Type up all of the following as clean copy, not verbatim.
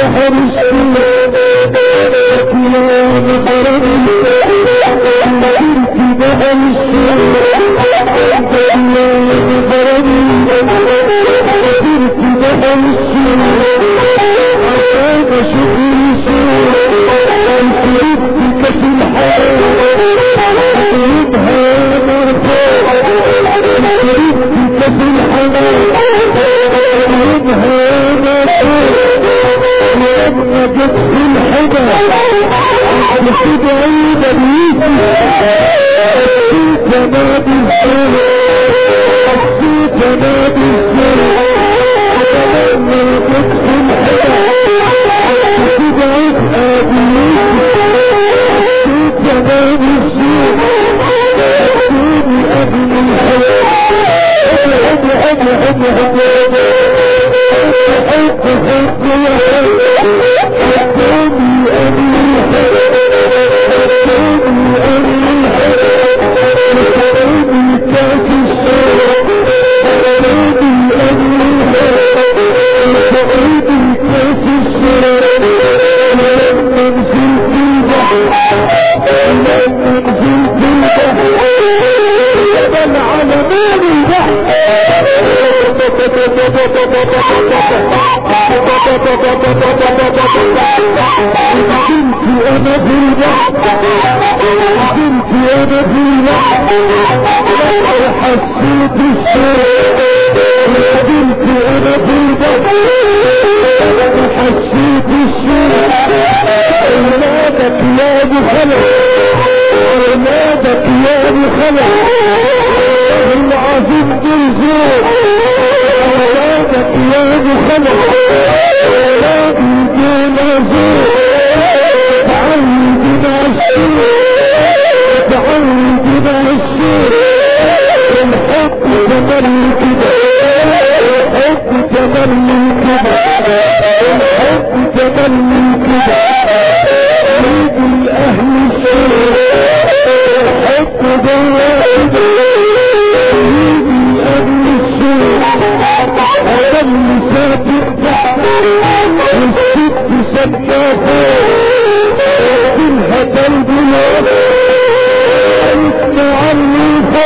بحر السوق يا مقربي في بحر السوق يا مقربي في بحر السوق عطاك شكر سوق انت ربك في الحياة يبهى مرفوع انت ربك في الحياة يبهى جت في الحدا لحد عيد بيتي حسيت نادي الزر حسيت نادي الزر لما جت في الحدا لحد عيد بيتي حسيت نادي الزر حسيني ابن الحياة حسيت الشرق قدمت انا في البحر حسيت الشرق اولادك يا ابو خلق اولادك يا ابو خلق العظيم تنزل اولادك يا ابو خلق اولادي جنازل تعالي بنا الشرق تعالي بنا الشرق الحب تملي كده الحب تملي كده الحب تملي كده عيد الاهل الشرق الحب جواد عيد الاهل الشرق هذا المسافر والست سباحة كلها تلبيات المعلفة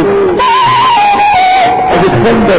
ابو الخندق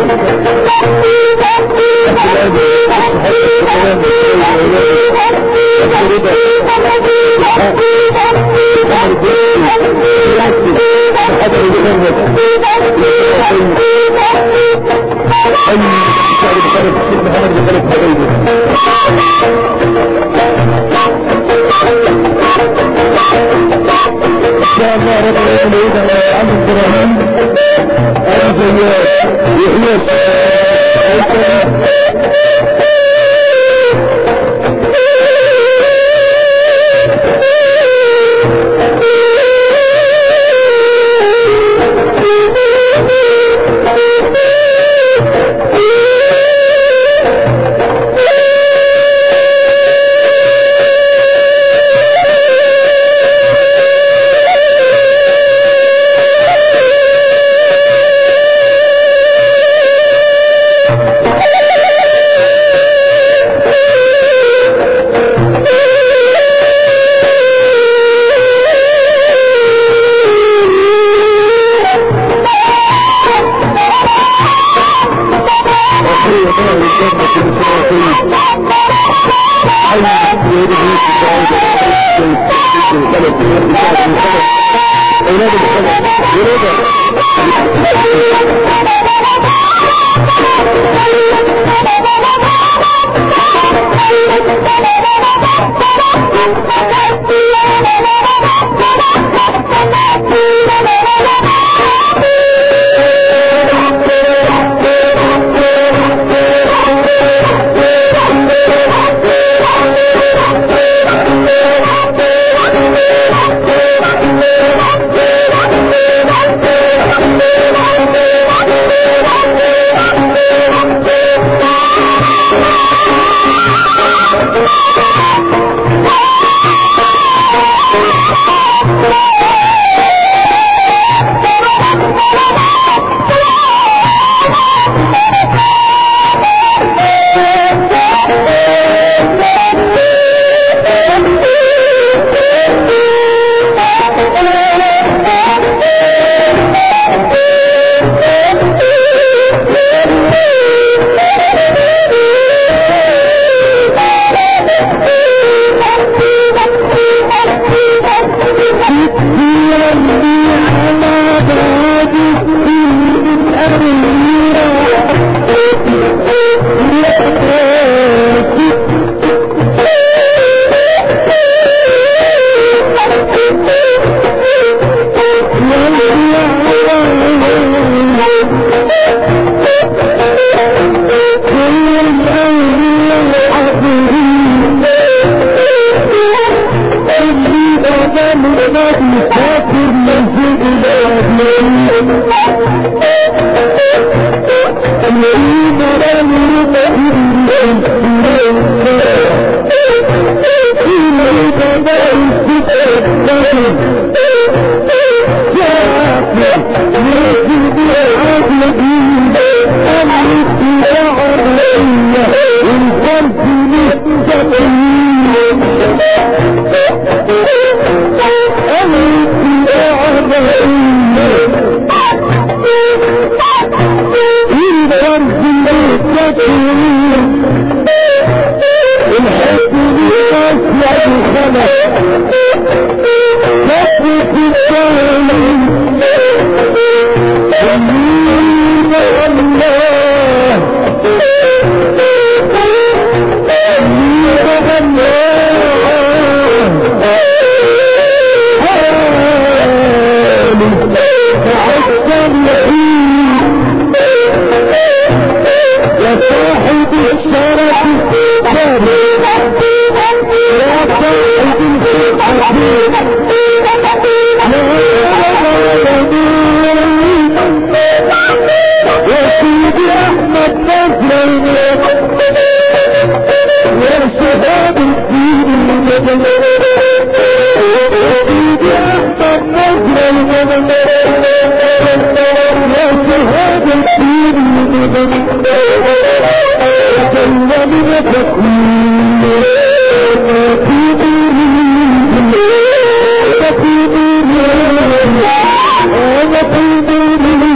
في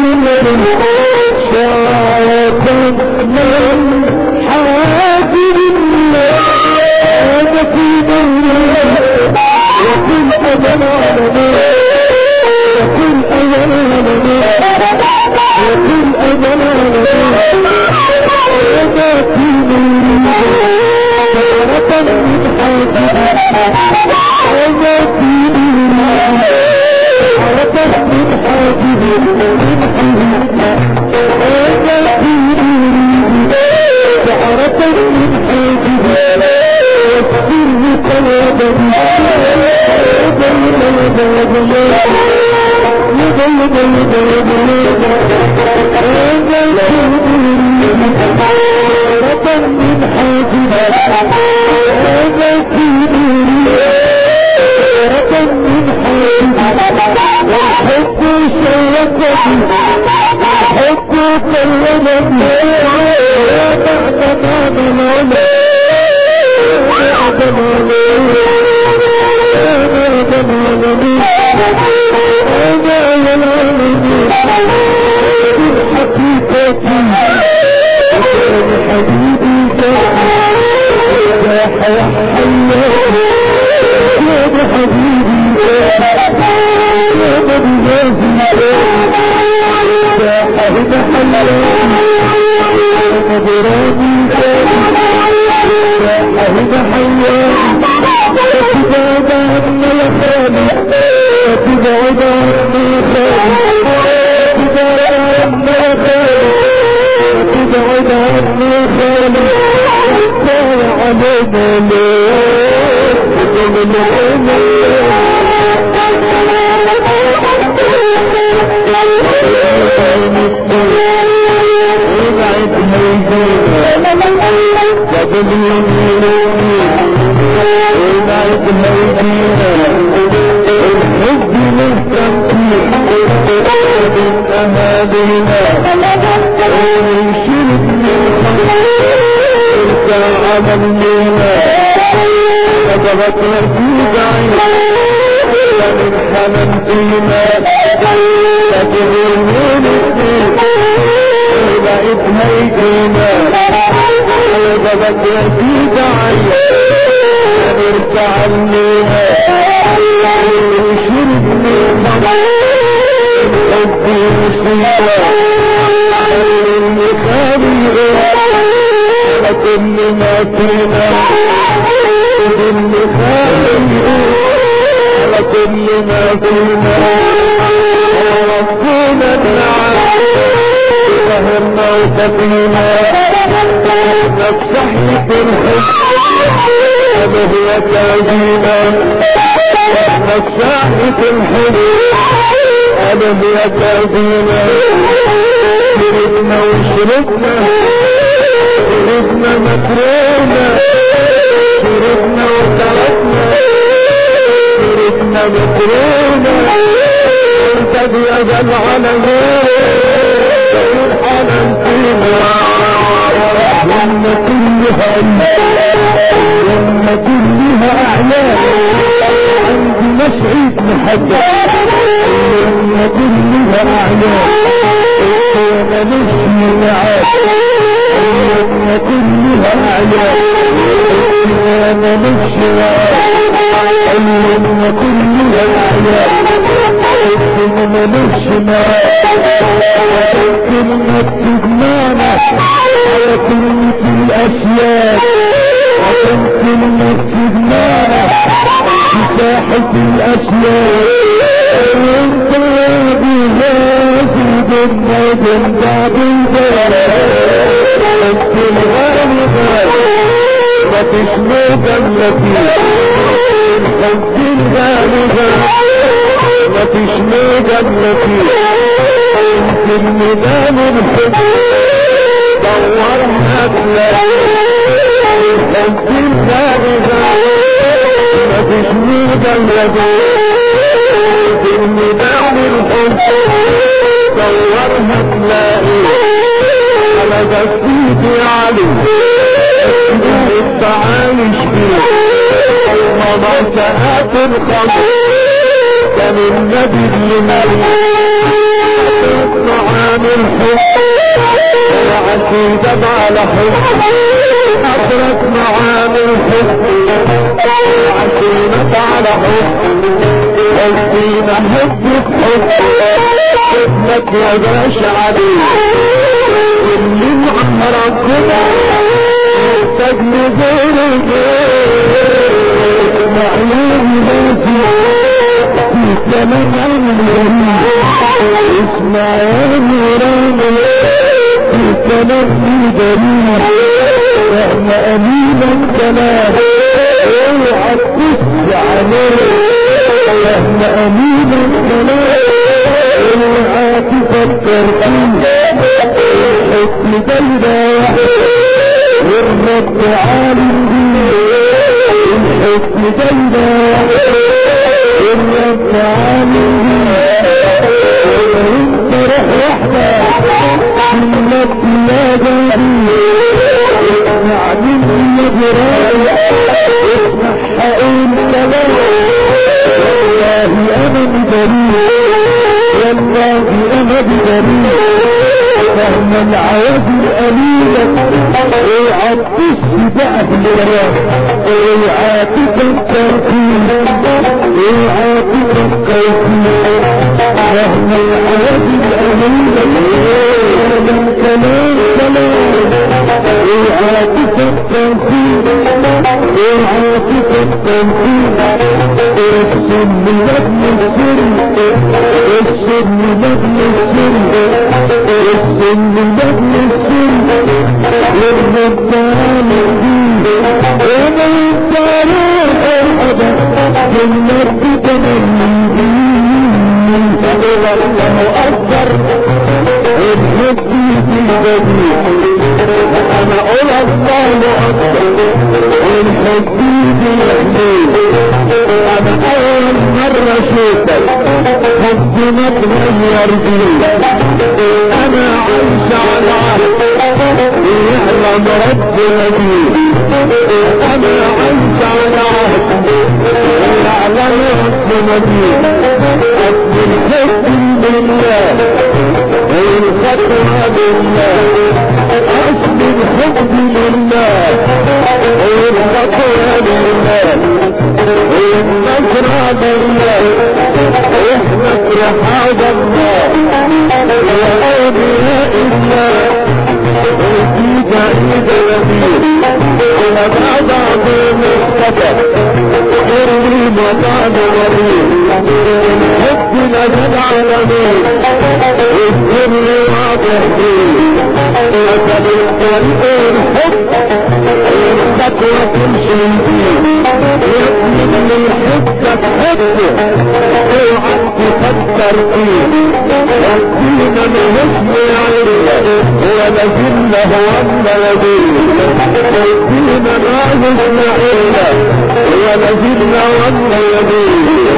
شاعة من حاضر الله في نور وكل أذن علمي وكل أذن علمي وكل أذن علمي وما في نور شاعة من حاضر وما في نور شاعة من حاضر كان النبي لمن معاني الحب وعقيدة على حب أدرك معاني الحب وعقيدة على حب حبينا حبك حب ابنك يا باشا علي اللي معمرك كده محتاج لغيرك معلوم باسي في كلام عمري اسمع يا نوراني في كلام دليل احنا امينا كلام اوعى تبص عليه احنا امينا كلام اوعى تفكر فيه الحكم جيدة والرب عالم بيه الحكم جيدة والرب عالم بيه وانت روح وحدة كلك لا جاري اسمع مني جراي اسمع حقين كلام والله انا بدري والله انا بدري فهم العواد القليلة اوعى تبص بقى بالوراء اوعى تفكر فيه اوعى تفكر فيه فهم العواد القليلة من كلام اوعى تفكر فيه اوعى تفكر فيه السن لابن السن السن لابن السن السن لابن السن والرب عالم بيه وما يتعرف الحدا من رب تمني بيه الله أكبر الحب في الجميع أنا أقول الله أكبر الحب في الجميع أنا أول مرة شوفك حبنا تغير بيه أنا عايش على عهد يعلم ربنا بيه أنا عايش على عهد يعلم ربنا بيه أصل الحب بالله والخطوة بالله أصل الحب لله والخطوة بالله والنصر بالله احنا رحاب الله وأولياء الله وفي بعيد نبيل وبعد عظيم السبب إرمي وبعد وليل الحب نزل عالمين السر واضح فيه أسد الطريق الحب الخطوة تمشي فيه يبني من حبك حبه اوعى تفكر فيه يبنينا من اسم عينه ونزلنا هو النبي يبنينا ما يسمعينا ونزلنا والنبي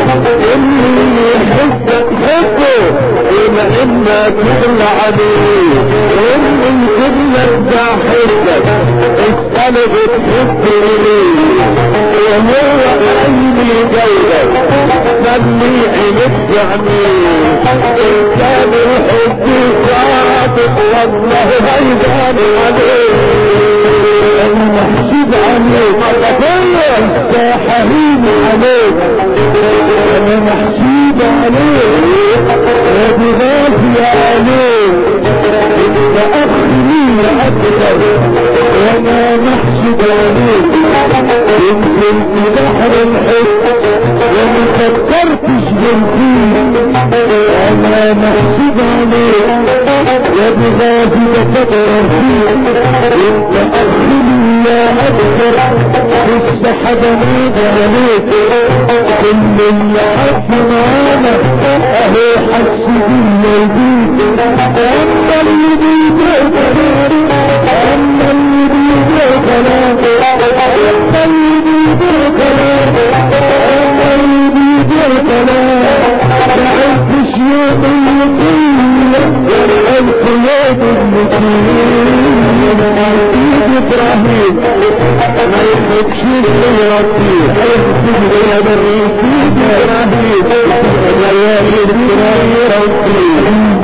اللي يحبك حبه بما انك تطلع عليه اللي كلك ده حبك اسأل بتحب ليه وهو عيني جيدك خلي عينك عينيه ان كان الحب صادق والله هيدان عليه انا محسوب عليك انت حهين عليك انا محسوب عليك وبغافي عليك انت اخري اكثر وانا محسوب عليك يمكن في بحر الحب وما فكرتش بالفيه انا محسوب عليك وبغافي تفكر فيه انت اخري يا اكثر في السحب ميد عليك كل اللي حب معانا اهو حس بالموجود اما اللي بيدعو كلام اما اللي بيدعو كلام اما اللي بيدعو كلام اما اللي بيدعو كلام بعرفش يوم اليقين والالف يوم المسلمين ابراهيم ما يحبش الرصيد يحبش الرصيد ابراهيم ما يحبش الرصيد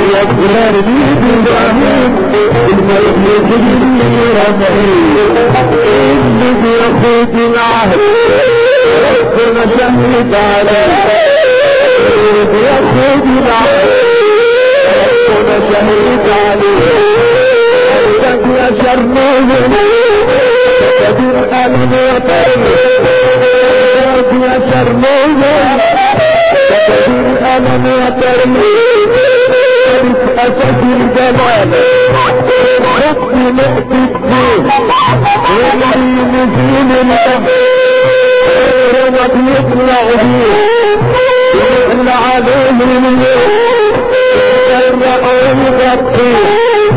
يظهر لي إبراهيم الميت اللي رمعين اللي بياخد العهد ربنا شهد عليه بياخد العهد ربنا شهد عليه يا شرموهم كبير قلب وطريق يا شرموهم كبير قلب وطريق أسد الجمال حب نقط الدين واللي نزيل الأهل هو بيطلع بيه يطلع عليهم اليوم يرقوا يغطيه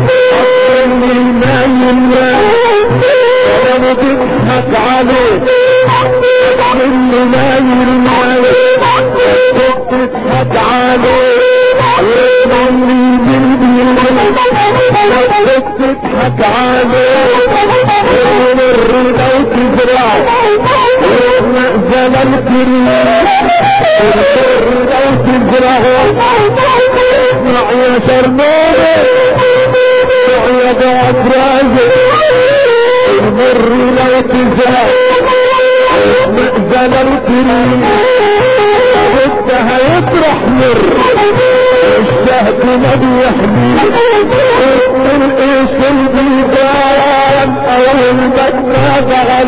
ولو تضحك عليه اللي نايل المال تضحك عليه تضحك عليه الرضا وتزرع مأزل الكريم الرضا وتزرع اسمع يا شرموره يا بعد رازق المر لو تزرع مأزل الكريم وانت هيطرح مر الشهد ما بيحميه القيس البيضان اول ما تناز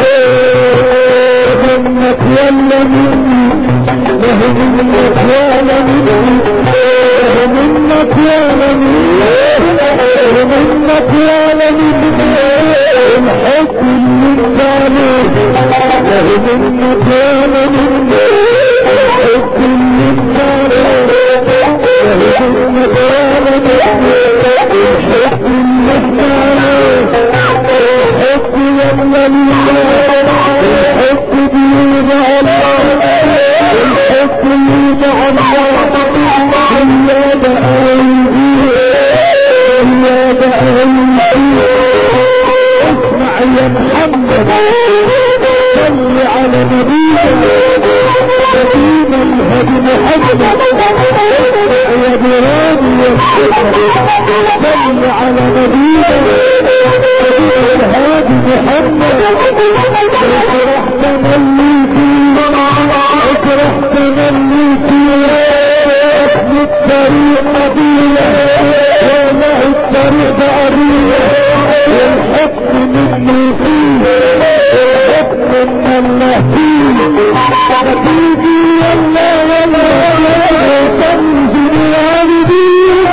عليه منك يلا مني منك يلا مني منك يلا مني منك يلا مني الحب اللي انتاليه منك يلا مني الحب اللي انتاليه منك يلا مني الحب اللي انتاليه الحب يلا مني الحب بيضع الله الحب اللي مع الله يا بقلبي يا بقلبي اسمع يا محمد صل على نبينا نبينا الهدي محمد يا برادي صل على نبينا الهادي محمد اشرح تملي فيه اشرح تملي فيه اسم الطريق قضية والله الطريق قضية والحكم مني فيه الحكم من الله فيه حبيبي يلا يلا تنزل العالمين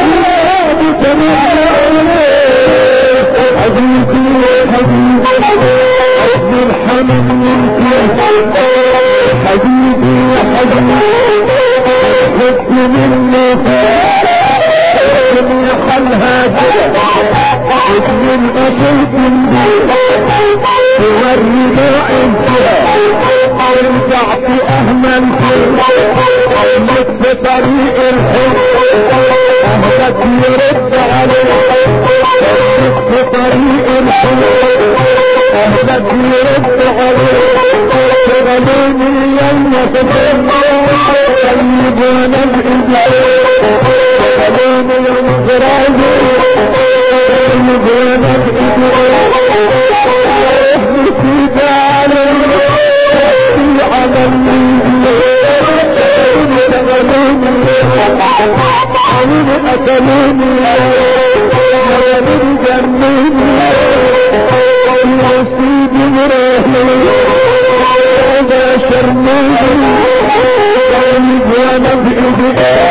حبيبي حبيبي حبيبي الحمد منك حبيبي حبيبي حب منك حلها اسم الأسلك توري داعم ارجع في اهمل مت بطريق الحب اهدك يرد عليك بطريق الحب اهدك يرد عليك شغلوني يوم تفهم طيب وانا بايدي شغلوني يوم فراجي طيب وانا بايدي نسيت عليك على الميدي شغلوني قتلوني جنوني نصيب إبراهيم هذا شرموني طيب وانا بإيدي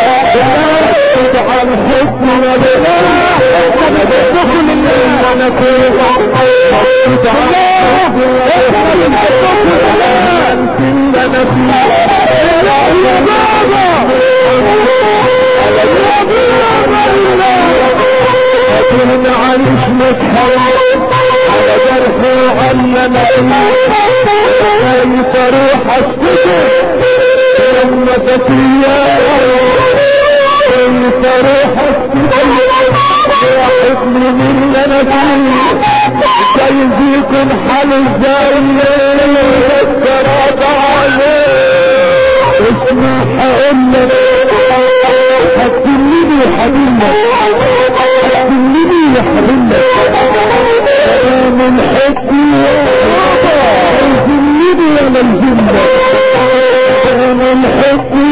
اجعل حكمنا بالله انا بدخل الله وانا فوق اجعل حكمنا بالله يا بابا أكون عايش متحول على جرحه وعلمني خايف اروح اشتكي لما زكية خايف اروح اشتكي واحدني من اللي انا فيه جايز يكون حال ازاي السراب عليه اسمع هقولك هتكلمني حبيبنا النبي يا حبيبنا من حبي النبي ولا الجنة من حبي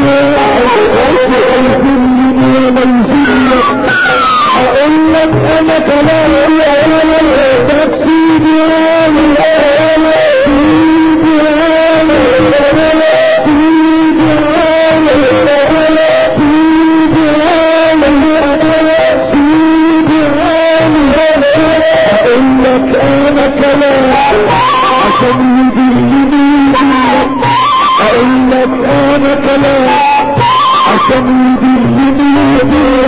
النبي ولا الجنة اقول لك انا كلامي تفسيري انا كلام عشان يدلني اقول لك انا كلام عشان يدلني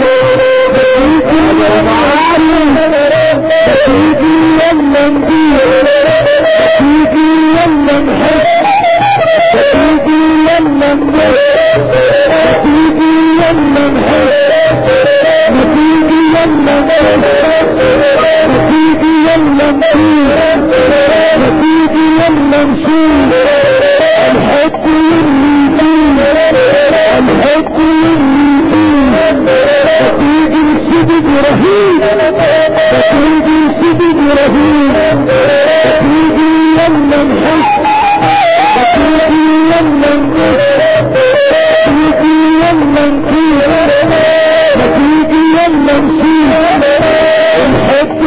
بتيجي يا معلم بتيجي يلا ندير بتيجي يلا نحس بتيجي يلا ندير بتيجي يلا نحس بتيجي يلا نحس بتيجي يلا نشيل بتيجي يلا نشيل الحب والنيل الحب والنيل بتيجي الشدد رهيب بتيجي الشدد رهيب بتيجي يلا نحس بتيجي يلا نحس بتيجي يلا نشيل بتيجي يلا نشيل الحب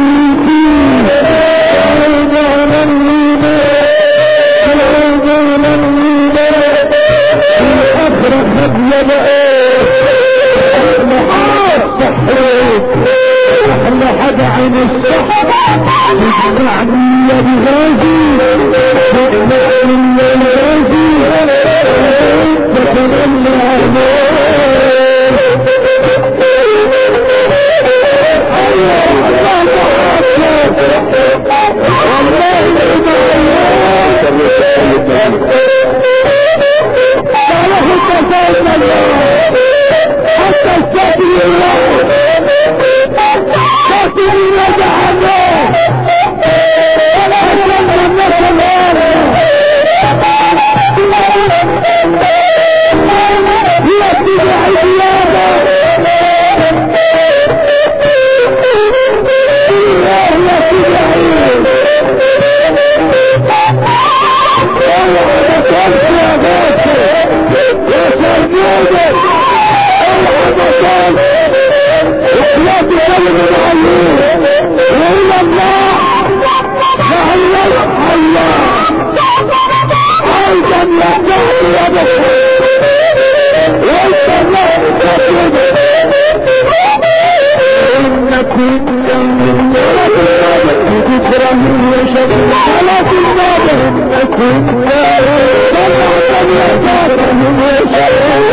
احلى حاجة عين الصح تجمعني يا بغازي تجمعني يا بغازي تتمنى حتى الساتر الله ساتر رجع الله أسلم الناس الآن يتبع الزيادة لا تسلم المعلوم وإلى الله لعلك الله أيضا يدعي يدك وإنت الله تسلم إنكم من ذكره وشبه على النار إنكم طلعت يداكم وشبه